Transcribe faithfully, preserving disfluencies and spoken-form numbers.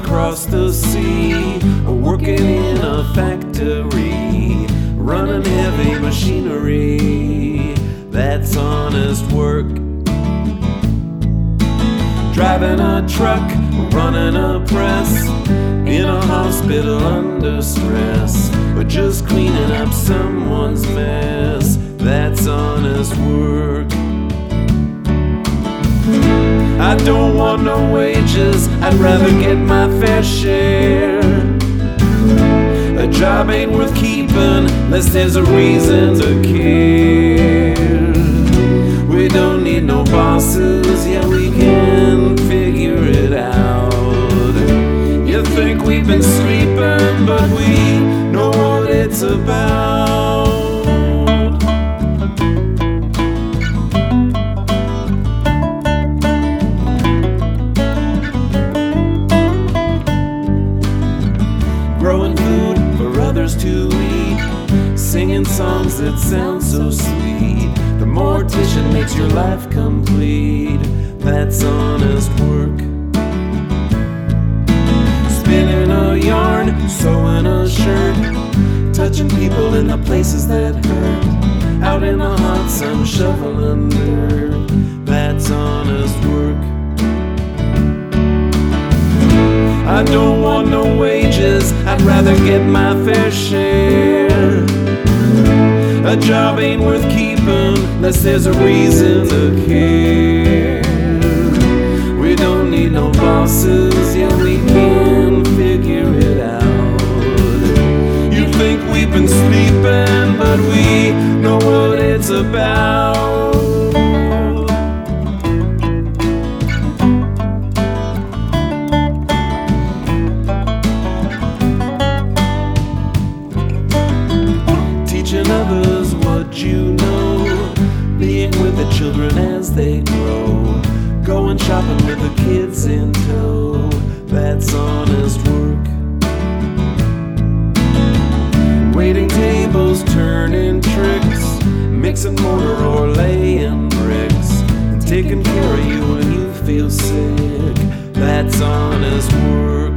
across the sea, working in a factory, running heavy machinery. That's honest work. Driving a truck, running a press, in a hospital under stress, or just cleaning up someone's mess. That's honest work. I don't want no wages, I'd rather get my fair share. A job ain't worth keeping unless there's a reason to care. We don't need no bosses, yeah, we can figure it out. You think we've been sleeping, but we know what it's about. Growing food for others to eat, singing songs that sound so sweet. The mortician makes your life complete. That's honest work. Spinning a yarn, sewing a shirt, touching people in the places that hurt. Out in the hot sun, shoveling dirt. That's honest work. I don't want no wages, I'd rather get my fair share. A job ain't worth keeping unless there's a reason to care. We don't need no bosses, yeah, we can figure it out. You think we've been sleeping, but we know what it's about. Teaching others what you know, being with the children as they grow, going shopping with the kids in tow. That's honest work. Waiting tables, turning tricks, mixing mortar or laying bricks, and taking care of you when you feel sick. That's honest work.